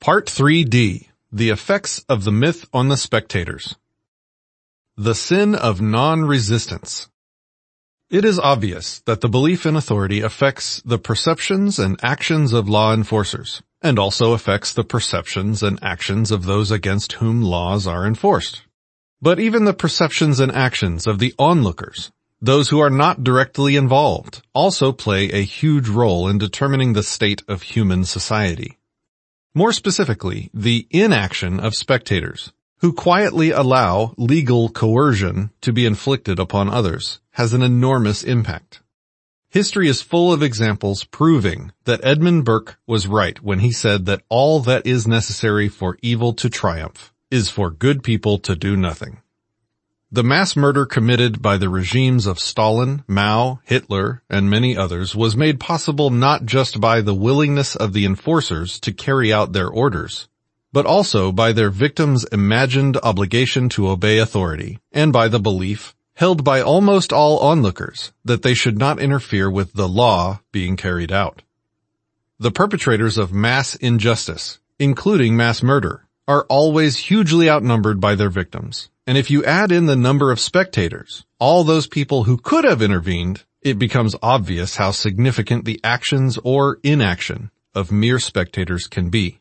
Part 3D. The effects of the myth on the spectators. The sin of non-resistance. It is obvious that the belief in authority affects the perceptions and actions of law enforcers, and also affects the perceptions and actions of those against whom laws are enforced. But even the perceptions and actions of the onlookers, those who are not directly involved, also play a huge role in determining the state of human society. More specifically, the inaction of spectators, who quietly allow legal coercion to be inflicted upon others, has an enormous impact. History is full of examples proving that Edmund Burke was right when he said that all that is necessary for evil to triumph is for good people to do nothing. The mass murder committed by the regimes of Stalin, Mao, Hitler, and many others was made possible not just by the willingness of the enforcers to carry out their orders, but also by their victims' imagined obligation to obey authority, and by the belief, held by almost all onlookers, that they should not interfere with the law being carried out. The perpetrators of mass injustice, including mass murder, are always hugely outnumbered by their victims. And if you add in the number of spectators, all those people who could have intervened, it becomes obvious how significant the actions or inaction of mere spectators can be.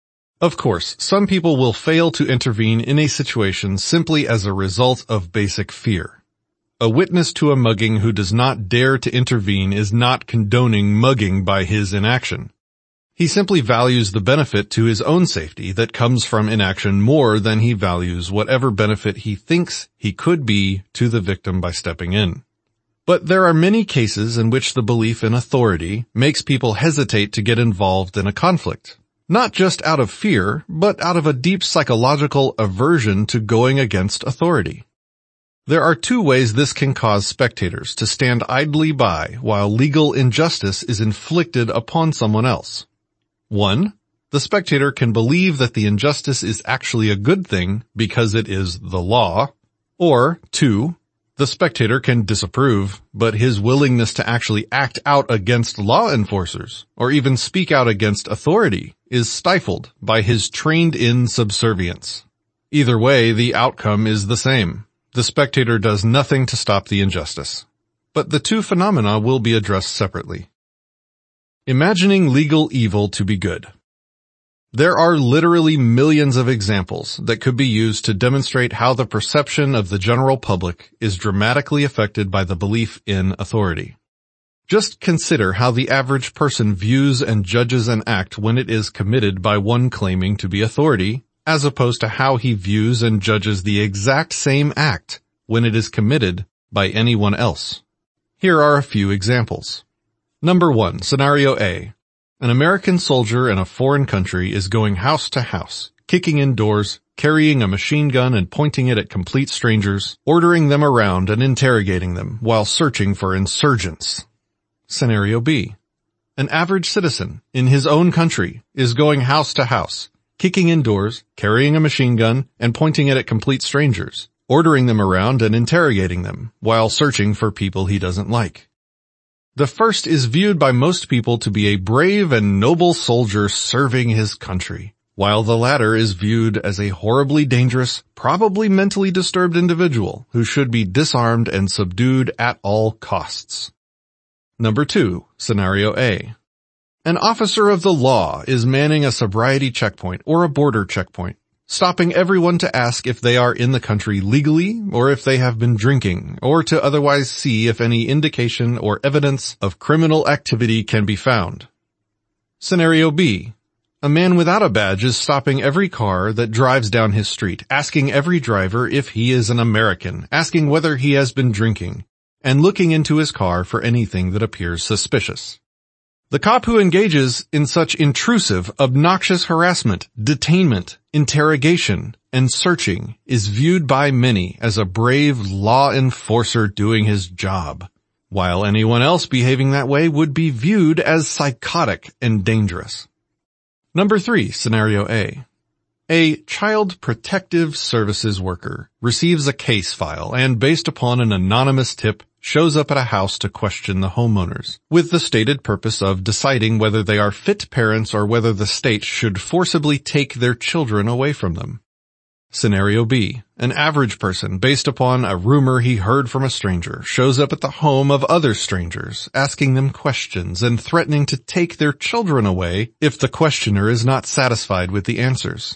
Of course, some people will fail to intervene in a situation simply as a result of basic fear. A witness to a mugging who does not dare to intervene is not condoning mugging by his inaction. He simply values the benefit to his own safety that comes from inaction more than he values whatever benefit he thinks he could be to the victim by stepping in. But there are many cases in which the belief in authority makes people hesitate to get involved in a conflict, not just out of fear, but out of a deep psychological aversion to going against authority. There are two ways this can cause spectators to stand idly by while legal injustice is inflicted upon someone else. 1. The spectator can believe that the injustice is actually a good thing because it is the law. Or 2. The spectator can disapprove, but his willingness to actually act out against law enforcers, or even speak out against authority, is stifled by his trained-in subservience. Either way, the outcome is the same. The spectator does nothing to stop the injustice. But the two phenomena will be addressed separately. Imagining legal evil to be good. There are literally millions of examples that could be used to demonstrate how the perception of the general public is dramatically affected by the belief in authority. Just consider how the average person views and judges an act when it is committed by one claiming to be authority, as opposed to how he views and judges the exact same act when it is committed by anyone else. Here are a few examples. Number 1, Scenario A. An American soldier in a foreign country is going house to house, kicking in doors, carrying a machine gun and pointing it at complete strangers, ordering them around and interrogating them while searching for insurgents. Scenario B. An average citizen in his own country is going house to house, kicking in doors, carrying a machine gun and pointing it at complete strangers, ordering them around and interrogating them while searching for people he doesn't like. The first is viewed by most people to be a brave and noble soldier serving his country, while the latter is viewed as a horribly dangerous, probably mentally disturbed individual who should be disarmed and subdued at all costs. Number 2, Scenario A. An officer of the law is manning a sobriety checkpoint or a border checkpoint, stopping everyone to ask if they are in the country legally or if they have been drinking, or to otherwise see if any indication or evidence of criminal activity can be found. Scenario B. A man without a badge is stopping every car that drives down his street, asking every driver if he is an American, asking whether he has been drinking, and looking into his car for anything that appears suspicious. The cop who engages in such intrusive, obnoxious harassment, detainment, interrogation, and searching is viewed by many as a brave law enforcer doing his job, while anyone else behaving that way would be viewed as psychotic and dangerous. Number 3, Scenario A. A Child Protective Services worker receives a case file and, based upon an anonymous tip, shows up at a house to question the homeowners, with the stated purpose of deciding whether they are fit parents or whether the state should forcibly take their children away from them. Scenario B. An average person, based upon a rumor he heard from a stranger, shows up at the home of other strangers, asking them questions and threatening to take their children away if the questioner is not satisfied with the answers.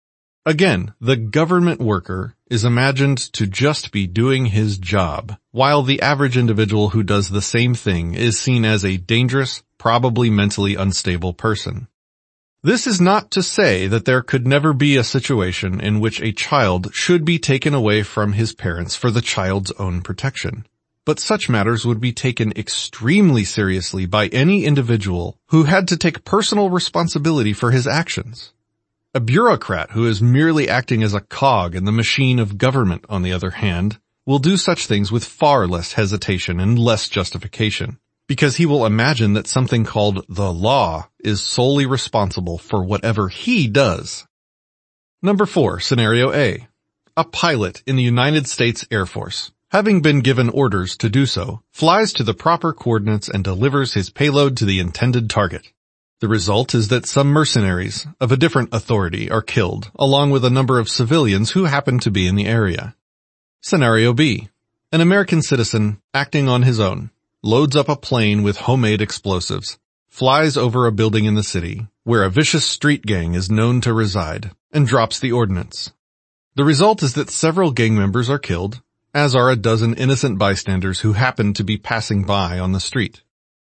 Again, the government worker is imagined to just be doing his job, while the average individual who does the same thing is seen as a dangerous, probably mentally unstable person. This is not to say that there could never be a situation in which a child should be taken away from his parents for the child's own protection. But such matters would be taken extremely seriously by any individual who had to take personal responsibility for his actions. A bureaucrat who is merely acting as a cog in the machine of government, on the other hand, will do such things with far less hesitation and less justification, because he will imagine that something called the law is solely responsible for whatever he does. Number 4, Scenario A. A pilot in the United States Air Force, having been given orders to do so, flies to the proper coordinates and delivers his payload to the intended target. The result is that some mercenaries of a different authority are killed, along with a number of civilians who happen to be in the area. Scenario B. An American citizen, acting on his own, loads up a plane with homemade explosives, flies over a building in the city, where a vicious street gang is known to reside, and drops the ordnance. The result is that several gang members are killed, as are a dozen innocent bystanders who happen to be passing by on the street.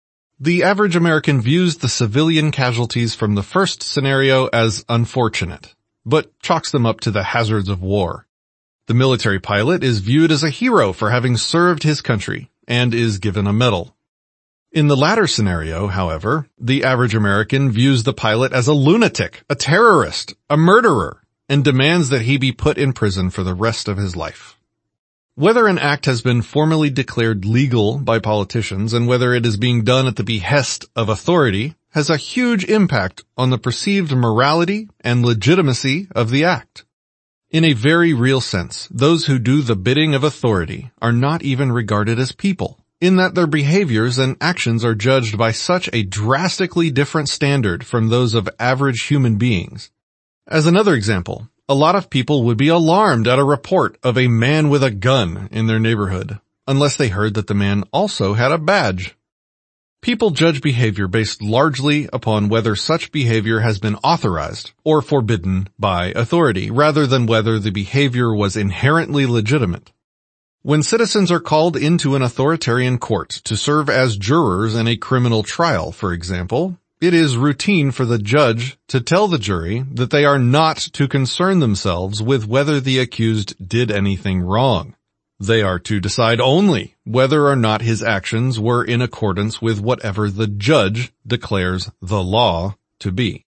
The average American views the civilian casualties from the first scenario as unfortunate, but chalks them up to the hazards of war. The military pilot is viewed as a hero for having served his country, and is given a medal. In the latter scenario, however, the average American views the pilot as a lunatic, a terrorist, a murderer, and demands that he be put in prison for the rest of his life. Whether an act has been formally declared legal by politicians and whether it is being done at the behest of authority has a huge impact on the perceived morality and legitimacy of the act. In a very real sense, those who do the bidding of authority are not even regarded as people, in that their behaviors and actions are judged by such a drastically different standard from those of average human beings. As another example, a lot of people would be alarmed at a report of a man with a gun in their neighborhood, unless they heard that the man also had a badge. People judge behavior based largely upon whether such behavior has been authorized or forbidden by authority, rather than whether the behavior was inherently legitimate. When citizens are called into an authoritarian court to serve as jurors in a criminal trial, for example, it is routine for the judge to tell the jury that they are not to concern themselves with whether the accused did anything wrong. They are to decide only whether or not his actions were in accordance with whatever the judge declares the law to be.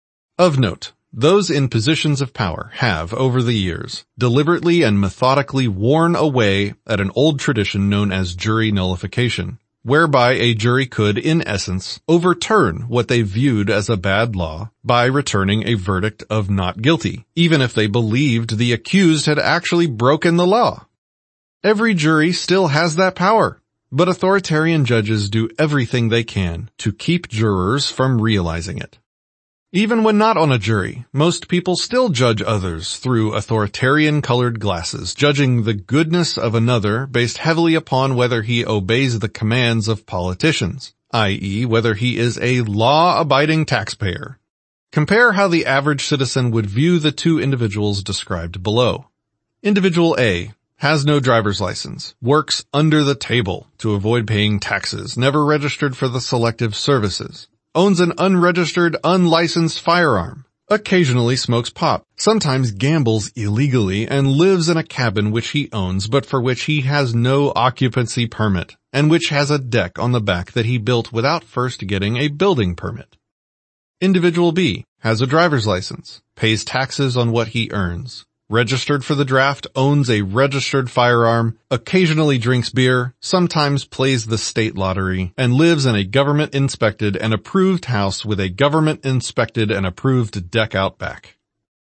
Of note, those in positions of power have, over the years, deliberately and methodically worn away at an old tradition known as jury nullification, whereby a jury could, in essence, overturn what they viewed as a bad law by returning a verdict of not guilty, even if they believed the accused had actually broken the law. Every jury still has that power, but authoritarian judges do everything they can to keep jurors from realizing it. Even when not on a jury, most people still judge others through authoritarian-colored glasses, judging the goodness of another based heavily upon whether he obeys the commands of politicians, i.e., whether he is a law-abiding taxpayer. Compare how the average citizen would view the two individuals described below. Individual A has no driver's license, works under the table to avoid paying taxes, never registered for the selective services, owns an unregistered, unlicensed firearm, occasionally smokes pot, sometimes gambles illegally, and lives in a cabin which he owns but for which he has no occupancy permit, and which has a deck on the back that he built without first getting a building permit. Individual B has a driver's license, pays taxes on what he earns, registered for the draft, owns a registered firearm, occasionally drinks beer, sometimes plays the state lottery, and lives in a government-inspected and approved house with a government-inspected and approved deck out back.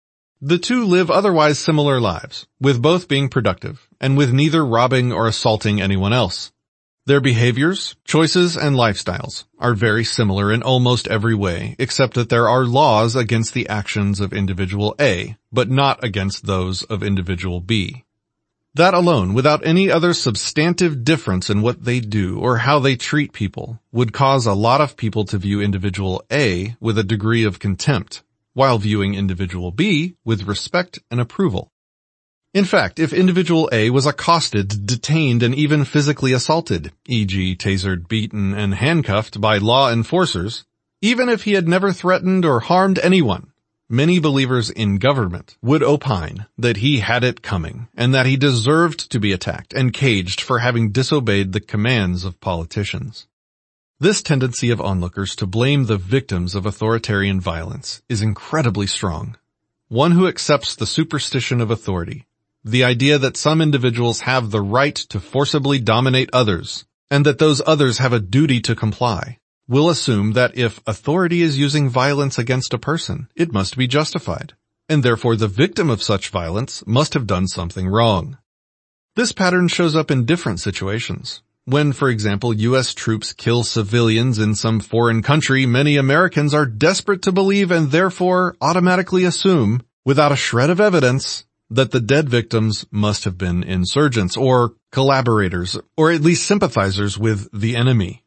The two live otherwise similar lives, with both being productive, and with neither robbing or assaulting anyone else. Their behaviors, choices, and lifestyles are very similar in almost every way, except that there are laws against the actions of individual A, but not against those of individual B. That alone, without any other substantive difference in what they do or how they treat people, would cause a lot of people to view individual A with a degree of contempt, while viewing individual B with respect and approval. In fact, if individual A was accosted, detained, and even physically assaulted, e.g. tasered, beaten, and handcuffed by law enforcers, even if he had never threatened or harmed anyone, many believers in government would opine that he had it coming and that he deserved to be attacked and caged for having disobeyed the commands of politicians. This tendency of onlookers to blame the victims of authoritarian violence is incredibly strong. One who accepts the superstition of authority, the idea that some individuals have the right to forcibly dominate others, and that those others have a duty to comply, will assume that if authority is using violence against a person, it must be justified, and therefore the victim of such violence must have done something wrong. This pattern shows up in different situations. When, for example, U.S. troops kill civilians in some foreign country, many Americans are desperate to believe and therefore automatically assume, without a shred of evidence, that the dead victims must have been insurgents or collaborators, or at least sympathizers with the enemy.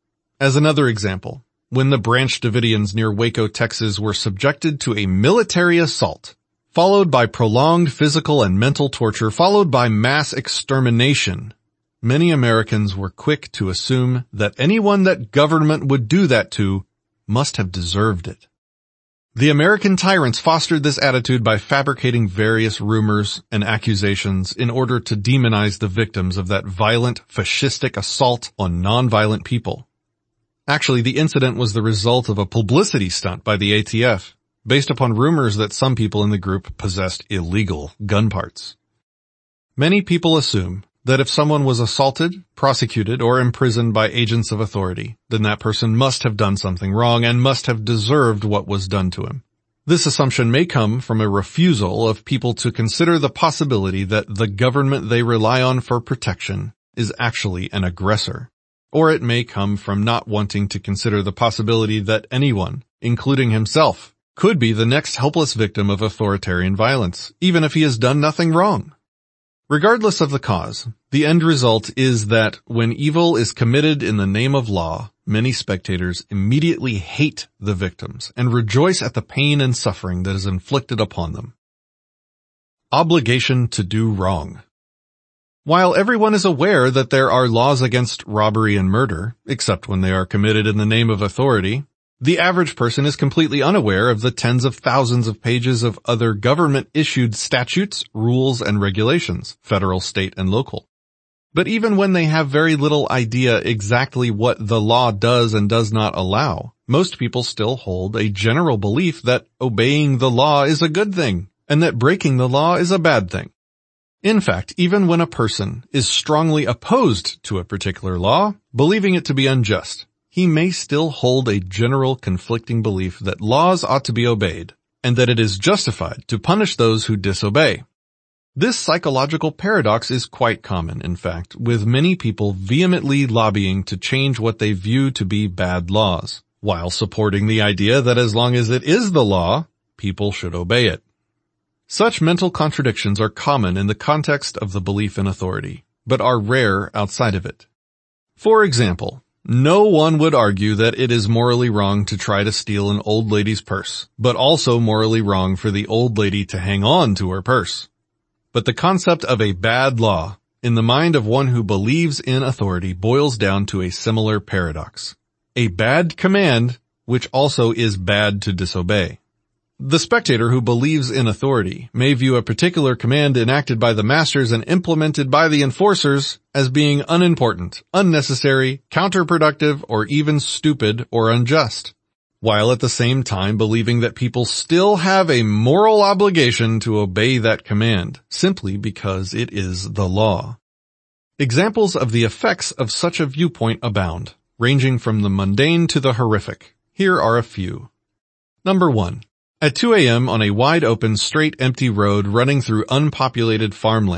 As another example, when the Branch Davidians near Waco, Texas were subjected to a military assault, followed by prolonged physical and mental torture, followed by mass extermination, many Americans were quick to assume that anyone that government would do that to must have deserved it. The American tyrants fostered this attitude by fabricating various rumors and accusations in order to demonize the victims of that violent, fascistic assault on nonviolent people. Actually, the incident was the result of a publicity stunt by the ATF, based upon rumors that some people in the group possessed illegal gun parts. Many people assume that if someone was assaulted, prosecuted, or imprisoned by agents of authority, then that person must have done something wrong and must have deserved what was done to him. This assumption may come from a refusal of people to consider the possibility that the government they rely on for protection is actually an aggressor. Or it may come from not wanting to consider the possibility that anyone, including himself, could be the next helpless victim of authoritarian violence, even if he has done nothing wrong. Regardless of the cause, the end result is that when evil is committed in the name of law, many spectators immediately hate the victims and rejoice at the pain and suffering that is inflicted upon them. Obligation to do wrong. While everyone is aware that there are laws against robbery and murder, except when they are committed in the name of authority, the average person is completely unaware of the tens of thousands of pages of other government-issued statutes, rules, and regulations, federal, state, and local. But even when they have very little idea exactly what the law does and does not allow, most people still hold a general belief that obeying the law is a good thing, and that breaking the law is a bad thing. In fact, even when a person is strongly opposed to a particular law, believing it to be unjust, he may still hold a general conflicting belief that laws ought to be obeyed, and that it is justified to punish those who disobey. This psychological paradox is quite common, in fact, with many people vehemently lobbying to change what they view to be bad laws, while supporting the idea that as long as it is the law, people should obey it. Such mental contradictions are common in the context of the belief in authority, but are rare outside of it. For example, no one would argue that it is morally wrong to try to steal an old lady's purse, but also morally wrong for the old lady to hang on to her purse. But the concept of a bad law, in the mind of one who believes in authority, boils down to a similar paradox. A bad command, which also is bad to disobey. The spectator who believes in authority may view a particular command enacted by the masters and implemented by the enforcers as being unimportant, unnecessary, counterproductive, or even stupid or unjust, while at the same time believing that people still have a moral obligation to obey that command, simply because it is the law. Examples of the effects of such a viewpoint abound, ranging from the mundane to the horrific. Here are a few. Number 1. At 2 a.m. on a wide-open, straight, empty road running through unpopulated farmland,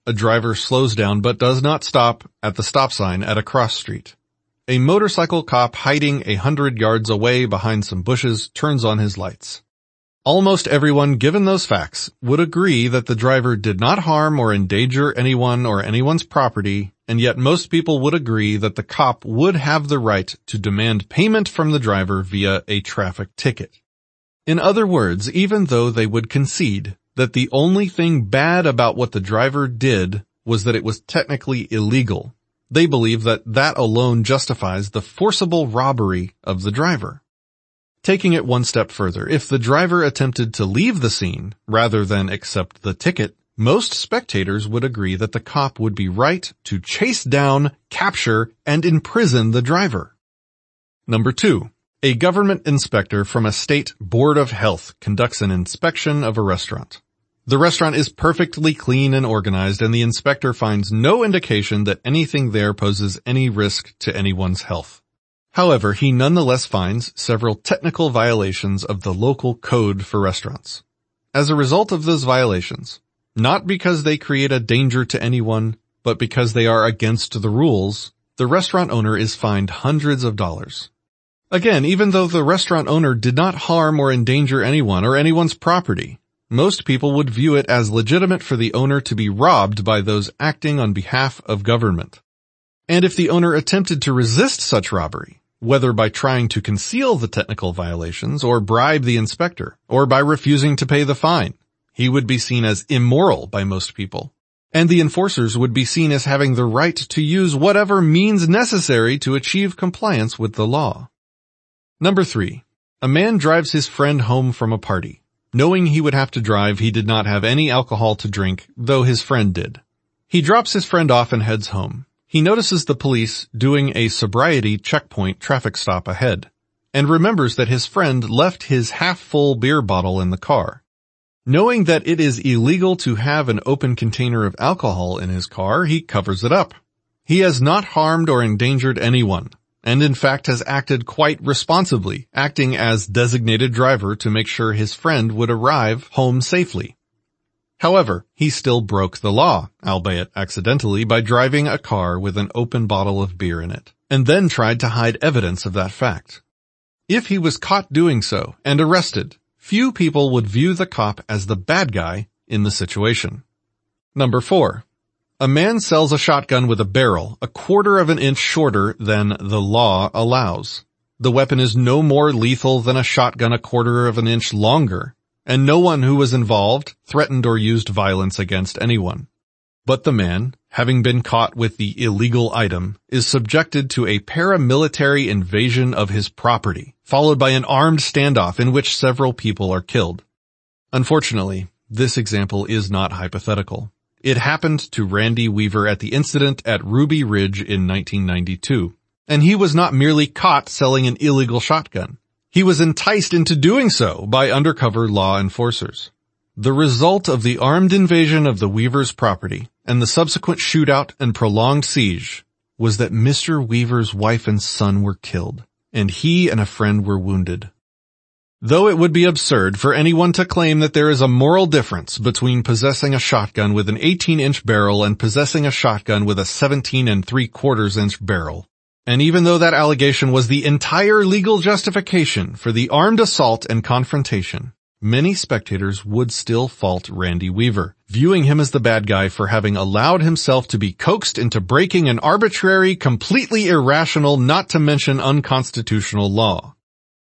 a driver slows down but does not stop at the stop sign at a cross street. A motorcycle cop hiding 100 yards away behind some bushes turns on his lights. Almost everyone, given those facts, would agree that the driver did not harm or endanger anyone or anyone's property, and yet most people would agree that the cop would have the right to demand payment from the driver via a traffic ticket. In other words, even though they would concede that the only thing bad about what the driver did was that it was technically illegal, they believe that that alone justifies the forcible robbery of the driver. Taking it one step further, if the driver attempted to leave the scene rather than accept the ticket, most spectators would agree that the cop would be right to chase down, capture, and imprison the driver. Number 2. A government inspector from a state board of health conducts an inspection of a restaurant. The restaurant is perfectly clean and organized, and the inspector finds no indication that anything there poses any risk to anyone's health. However, he nonetheless finds several technical violations of the local code for restaurants. As a result of those violations, not because they create a danger to anyone, but because they are against the rules, the restaurant owner is fined hundreds of dollars. Again, even though the restaurant owner did not harm or endanger anyone or anyone's property, most people would view it as legitimate for the owner to be robbed by those acting on behalf of government. And if the owner attempted to resist such robbery, whether by trying to conceal the technical violations or bribe the inspector, or by refusing to pay the fine, he would be seen as immoral by most people, and the enforcers would be seen as having the right to use whatever means necessary to achieve compliance with the law. Number 3. A man drives his friend home from a party. Knowing he would have to drive, he did not have any alcohol to drink, though his friend did. He drops his friend off and heads home. He notices the police doing a sobriety checkpoint traffic stop ahead, and remembers that his friend left his half-full beer bottle in the car. Knowing that it is illegal to have an open container of alcohol in his car, he covers it up. He has not harmed or endangered anyone, and in fact has acted quite responsibly, acting as designated driver to make sure his friend would arrive home safely. However, he still broke the law, albeit accidentally, by driving a car with an open bottle of beer in it, and then tried to hide evidence of that fact. If he was caught doing so and arrested, few people would view the cop as the bad guy in the situation. Number 4. A man sells a shotgun with a barrel 1/4 of an inch shorter than the law allows. The weapon is no more lethal than a shotgun 1/4 of an inch longer, and no one who was involved threatened or used violence against anyone. But the man, having been caught with the illegal item, is subjected to a paramilitary invasion of his property, followed by an armed standoff in which several people are killed. Unfortunately, this example is not hypothetical. It happened to Randy Weaver at the incident at Ruby Ridge in 1992, and he was not merely caught selling an illegal shotgun. He was enticed into doing so by undercover law enforcers. The result of the armed invasion of the Weaver's property and the subsequent shootout and prolonged siege was that Mr. Weaver's wife and son were killed, and he and a friend were wounded. Though it would be absurd for anyone to claim that there is a moral difference between possessing a shotgun with an 18-inch barrel and possessing a shotgun with a 17 3/4-inch barrel, and even though that allegation was the entire legal justification for the armed assault and confrontation, many spectators would still fault Randy Weaver, viewing him as the bad guy for having allowed himself to be coaxed into breaking an arbitrary, completely irrational, not to mention unconstitutional law.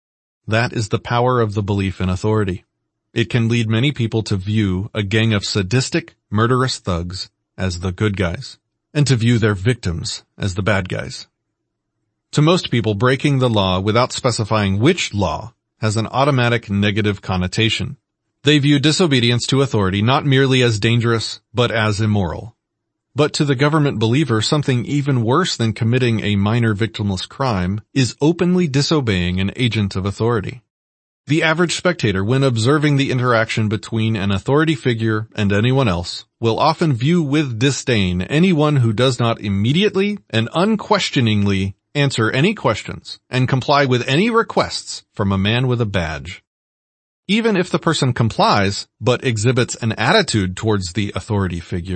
That is the power of the belief in authority. It can lead many people to view a gang of sadistic, murderous thugs as the good guys, and to view their victims as the bad guys. To most people, breaking the law without specifying which law has an automatic negative connotation. They view disobedience to authority not merely as dangerous, but as immoral. But to the government believer, something even worse than committing a minor victimless crime is openly disobeying an agent of authority. The average spectator, when observing the interaction between an authority figure and anyone else, will often view with disdain anyone who does not immediately and unquestioningly answer any questions and comply with any requests from a man with a badge. Even if the person complies, but exhibits an attitude towards the authority figure,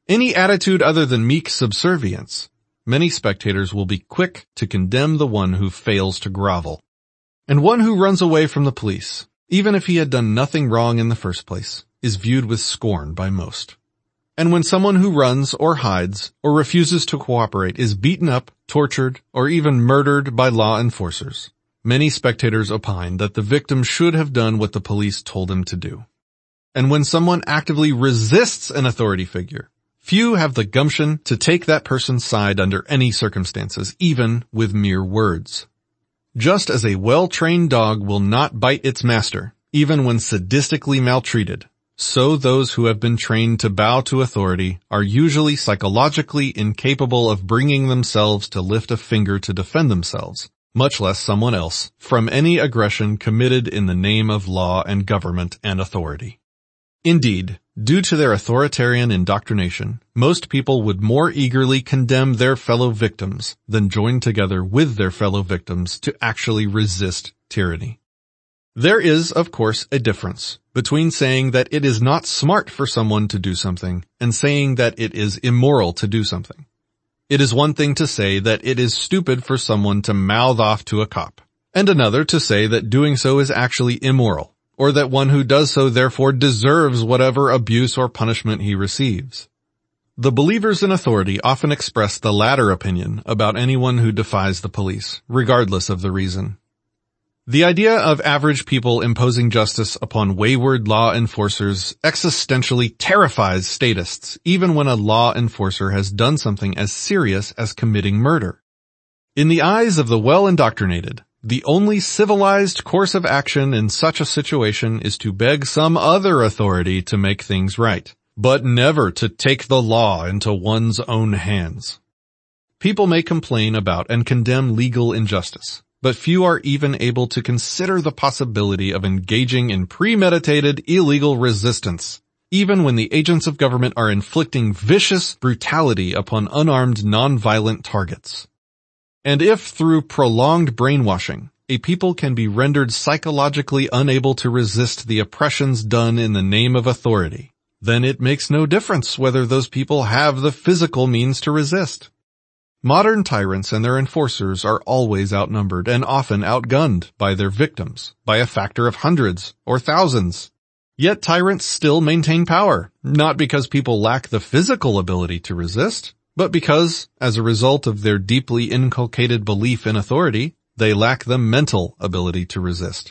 any attitude other than meek subservience, many spectators will be quick to condemn the one who fails to grovel. And one who runs away from the police, even if he had done nothing wrong in the first place, is viewed with scorn by most. And when someone who runs or hides or refuses to cooperate is beaten up, tortured, or even murdered by law enforcers, many spectators opine that the victim should have done what the police told him to do. And when someone actively resists an authority figure, few have the gumption to take that person's side under any circumstances, even with mere words. Just as a well-trained dog will not bite its master, even when sadistically maltreated, so those who have been trained to bow to authority are usually psychologically incapable of bringing themselves to lift a finger to defend themselves, much less someone else, from any aggression committed in the name of law and government and authority. Indeed, due to their authoritarian indoctrination, most people would more eagerly condemn their fellow victims than join together with their fellow victims to actually resist tyranny. There is, of course, a difference between saying that it is not smart for someone to do something and saying that it is immoral to do something. It is one thing to say that it is stupid for someone to mouth off to a cop, and another to say that doing so is actually immoral, or that one who does so therefore deserves whatever abuse or punishment he receives. The believers in authority often express the latter opinion about anyone who defies the police, regardless of the reason. The idea of average people imposing justice upon wayward law enforcers existentially terrifies statists, even when a law enforcer has done something as serious as committing murder. In the eyes of the well-indoctrinated, the only civilized course of action in such a situation is to beg some other authority to make things right, but never to take the law into one's own hands. People may complain about and condemn legal injustice, but few are even able to consider the possibility of engaging in premeditated illegal resistance, even when the agents of government are inflicting vicious brutality upon unarmed non-violent targets. And if through prolonged brainwashing, a people can be rendered psychologically unable to resist the oppressions done in the name of authority, then it makes no difference whether those people have the physical means to resist. Modern tyrants and their enforcers are always outnumbered and often outgunned by their victims by a factor of hundreds or thousands. Yet tyrants still maintain power, not because people lack the physical ability to resist, but because, as a result of their deeply inculcated belief in authority, they lack the mental ability to resist.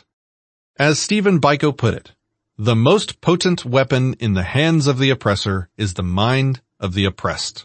As Stephen Biko put it, the most potent weapon in the hands of the oppressor is the mind of the oppressed.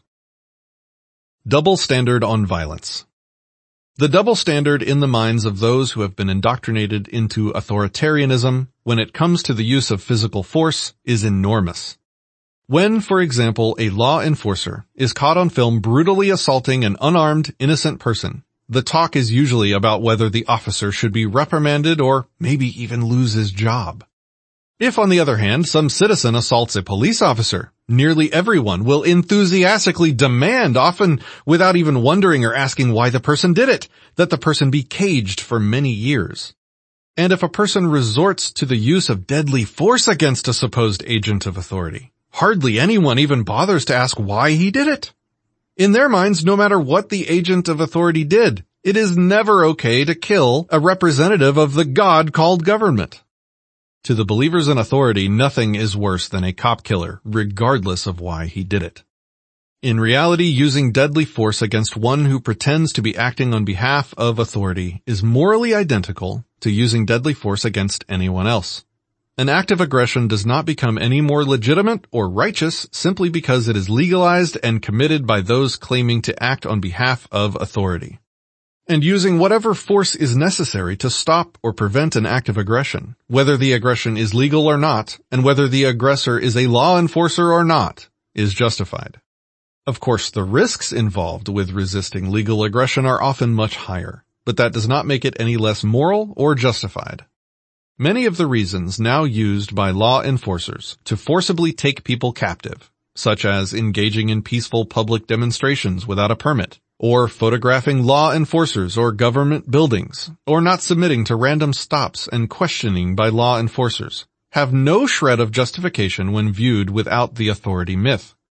Double standard on violence. The double standard in the minds of those who have been indoctrinated into authoritarianism when it comes to the use of physical force is enormous. When, for example, a law enforcer is caught on film brutally assaulting an unarmed, innocent person, the talk is usually about whether the officer should be reprimanded or maybe even lose his job. If, on the other hand, some citizen assaults a police officer, nearly everyone will enthusiastically demand, often without even wondering or asking why the person did it, that the person be caged for many years. And if a person resorts to the use of deadly force against a supposed agent of authority, hardly anyone even bothers to ask why he did it. In their minds, no matter what the agent of authority did, it is never okay to kill a representative of the God-called government. To the believers in authority, nothing is worse than a cop killer, regardless of why he did it. In reality, using deadly force against one who pretends to be acting on behalf of authority is morally identical to using deadly force against anyone else. An act of aggression does not become any more legitimate or righteous simply because it is legalized and committed by those claiming to act on behalf of authority. And using whatever force is necessary to stop or prevent an act of aggression, whether the aggression is legal or not, and whether the aggressor is a law enforcer or not, is justified. Of course, the risks involved with resisting legal aggression are often much higher, but that does not make it any less moral or justified. Many of the reasons now used by law enforcers to forcibly take people captive, such as engaging in peaceful public demonstrations without a permit, or photographing law enforcers or government buildings, or not submitting to random stops and questioning by law enforcers, have no shred of justification when viewed without the authority myth.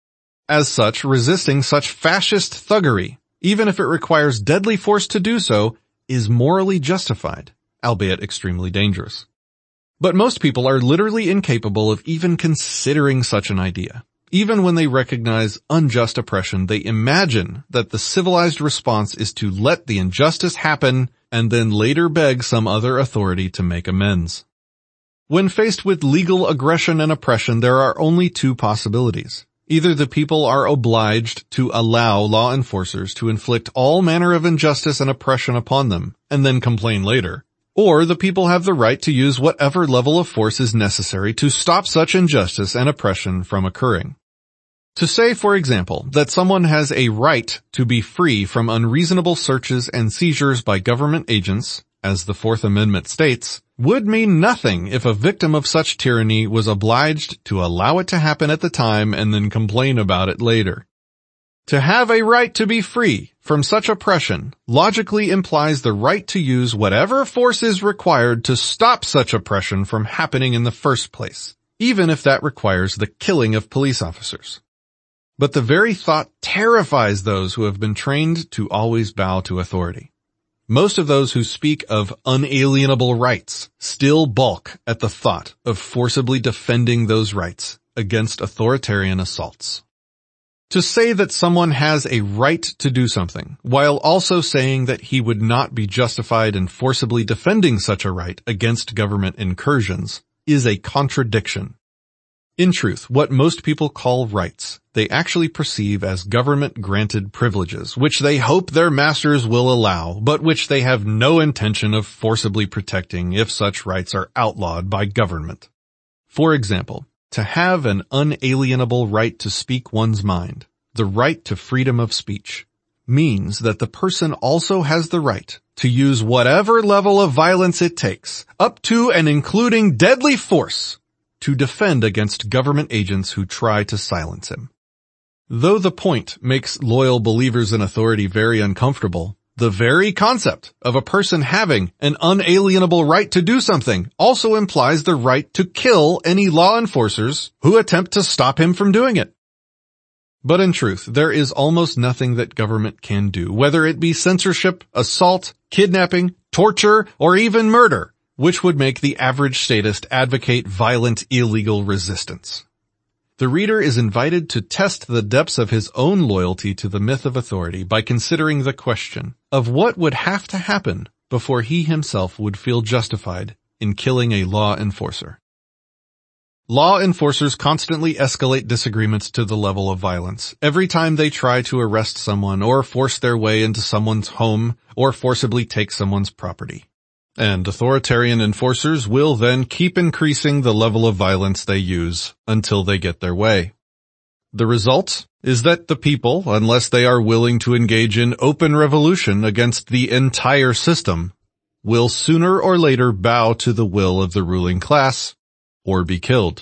As such, resisting such fascist thuggery, even if it requires deadly force to do so, is morally justified, albeit extremely dangerous. But most people are literally incapable of even considering such an idea. Even when they recognize unjust oppression, they imagine that the civilized response is to let the injustice happen and then later beg some other authority to make amends. When faced with legal aggression and oppression, there are only two possibilities. Either the people are obliged to allow law enforcers to inflict all manner of injustice and oppression upon them, and then complain later, or the people have the right to use whatever level of force is necessary to stop such injustice and oppression from occurring. To say, for example, that someone has a right to be free from unreasonable searches and seizures by government agents, as the Fourth Amendment states, would mean nothing if a victim of such tyranny was obliged to allow it to happen at the time and then complain about it later. To have a right to be free from such oppression logically implies the right to use whatever force is required to stop such oppression from happening in the first place, even if that requires the killing of police officers. But the very thought terrifies those who have been trained to always bow to authority. Most of those who speak of unalienable rights still balk at the thought of forcibly defending those rights against authoritarian assaults. To say that someone has a right to do something, while also saying that he would not be justified in forcibly defending such a right against government incursions, is a contradiction. In truth, what most people call rights, they actually perceive as government-granted privileges, which they hope their masters will allow, but which they have no intention of forcibly protecting if such rights are outlawed by government. For example, to have an unalienable right to speak one's mind, the right to freedom of speech, means that the person also has the right to use whatever level of violence it takes, up to and including deadly force, to defend against government agents who try to silence him. Though the point makes loyal believers in authority very uncomfortable, the very concept of a person having an unalienable right to do something also implies the right to kill any law enforcers who attempt to stop him from doing it. But in truth, there is almost nothing that government can do, whether it be censorship, assault, kidnapping, torture, or even murder, which would make the average statist advocate violent, illegal resistance. The reader is invited to test the depths of his own loyalty to the myth of authority by considering the question of what would have to happen before he himself would feel justified in killing a law enforcer. Law enforcers constantly escalate disagreements to the level of violence every time they try to arrest someone or force their way into someone's home or forcibly take someone's property. And authoritarian enforcers will then keep increasing the level of violence they use until they get their way. The result is that the people, unless they are willing to engage in open revolution against the entire system, will sooner or later bow to the will of the ruling class or be killed.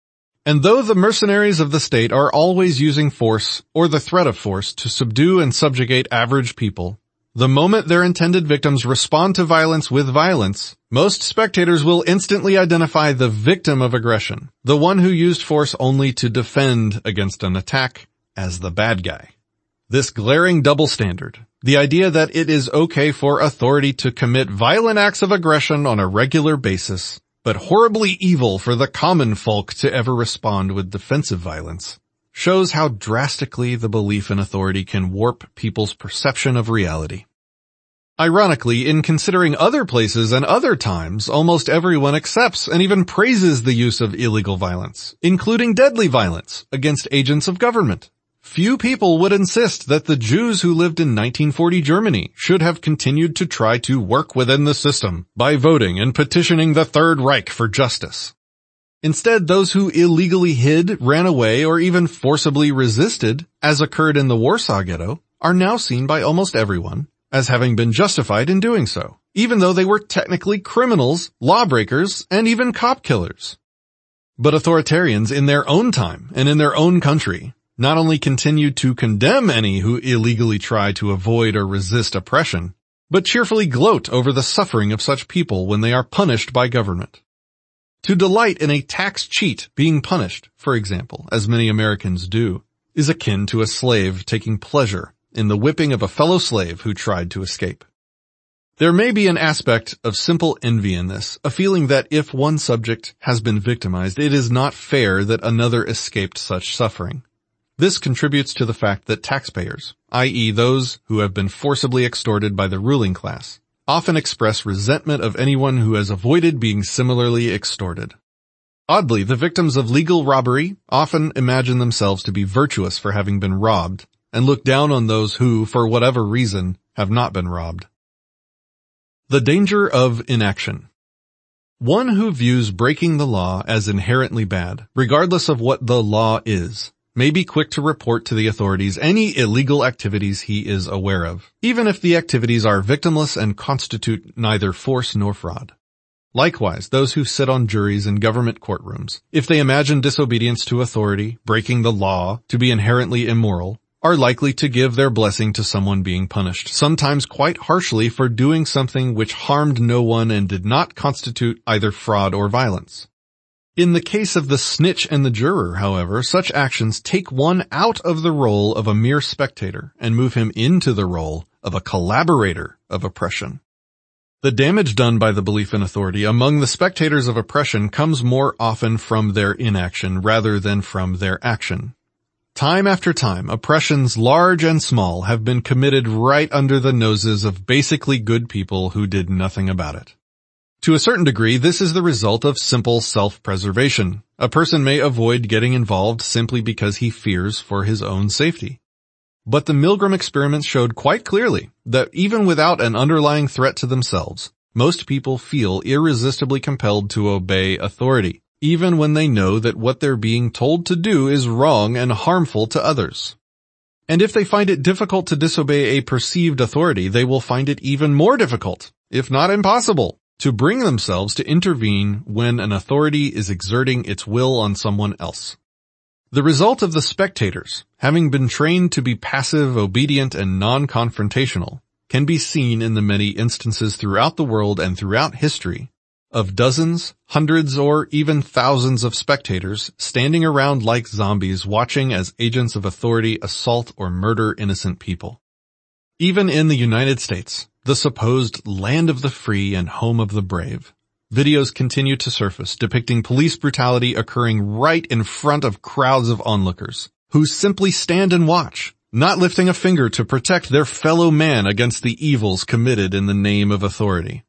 And though the mercenaries of the state are always using force or the threat of force to subdue and subjugate average people, the moment their intended victims respond to violence with violence, most spectators will instantly identify the victim of aggression, the one who used force only to defend against an attack, as the bad guy. This glaring double standard, the idea that it is okay for authority to commit violent acts of aggression on a regular basis, but horribly evil for the common folk to ever respond with defensive violence, shows how drastically the belief in authority can warp people's perception of reality. Ironically, in considering other places and other times, almost everyone accepts and even praises the use of illegal violence, including deadly violence, against agents of government. Few people would insist that the Jews who lived in 1940 Germany should have continued to try to work within the system by voting and petitioning the Third Reich for justice. Instead, those who illegally hid, ran away, or even forcibly resisted, as occurred in the Warsaw Ghetto, are now seen by almost everyone as having been justified in doing so, even though they were technically criminals, lawbreakers, and even cop killers. But authoritarians in their own time and in their own country not only continued to condemn any who illegally try to avoid or resist oppression, but cheerfully gloat over the suffering of such people when they are punished by government. To delight in a tax cheat being punished, for example, as many Americans do, is akin to a slave taking pleasure in the whipping of a fellow slave who tried to escape. There may be an aspect of simple envy in this, a feeling that if one subject has been victimized, it is not fair that another escaped such suffering. This contributes to the fact that taxpayers, i.e. those who have been forcibly extorted by the ruling class, often express resentment of anyone who has avoided being similarly extorted. Oddly, the victims of legal robbery often imagine themselves to be virtuous for having been robbed, and look down on those who, for whatever reason, have not been robbed. The danger of inaction. One who views breaking the law as inherently bad, regardless of what the law is, may be quick to report to the authorities any illegal activities he is aware of, even if the activities are victimless and constitute neither force nor fraud. Likewise, those who sit on juries in government courtrooms, if they imagine disobedience to authority, breaking the law, to be inherently immoral, are likely to give their blessing to someone being punished, sometimes quite harshly for doing something which harmed no one and did not constitute either fraud or violence. In the case of the snitch and the juror, however, such actions take one out of the role of a mere spectator and move him into the role of a collaborator of oppression. The damage done by the belief in authority among the spectators of oppression comes more often from their inaction rather than from their action. Time after time, oppressions large and small have been committed right under the noses of basically good people who did nothing about it. To a certain degree, this is the result of simple self-preservation. A person may avoid getting involved simply because he fears for his own safety. But the Milgram experiments showed quite clearly that even without an underlying threat to themselves, most people feel irresistibly compelled to obey authority, even when they know that what they're being told to do is wrong and harmful to others. And if they find it difficult to disobey a perceived authority, they will find it even more difficult, if not impossible, to bring themselves to intervene when an authority is exerting its will on someone else. The result of the spectators, having been trained to be passive, obedient, and non-confrontational, can be seen in the many instances throughout the world and throughout history of dozens, hundreds, or even thousands of spectators standing around like zombies watching as agents of authority assault or murder innocent people. Even in the United States, the supposed land of the free and home of the brave, videos continue to surface depicting police brutality occurring right in front of crowds of onlookers, who simply stand and watch, not lifting a finger to protect their fellow man against the evils committed in the name of authority.